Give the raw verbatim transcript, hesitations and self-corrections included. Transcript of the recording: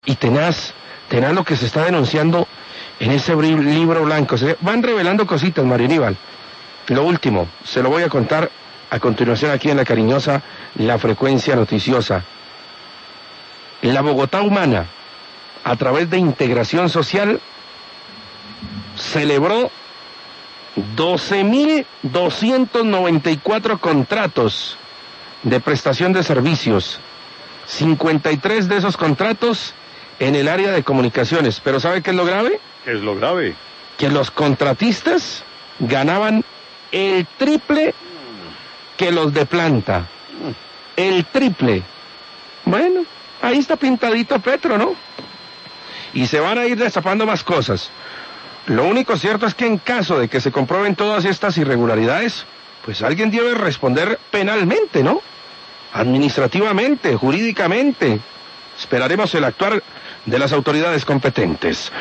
y tenaz, tenaz lo que se está denunciando en ese libro blanco. Se van revelando cositas, Mario Aníbal. Lo último, se lo voy a contar a continuación aquí en La Cariñosa, La Frecuencia Noticiosa. La Bogotá Humana, a través de Integración Social, celebró doce mil doscientos noventa y cuatro contratos de prestación de servicios, cincuenta y tres de esos contratos en el área de comunicaciones. Pero ¿sabe qué es lo grave? ¿Qué es lo grave? Que los contratistas ganaban el triple que los de planta. El triple. Bueno, ahí está pintadito Petro, ¿no? Y se van a ir destapando más cosas. Lo único cierto es que en caso de que se comprueben todas estas irregularidades, pues alguien debe responder penalmente, ¿no? Administrativamente, jurídicamente. Esperaremos el actuar de las autoridades competentes.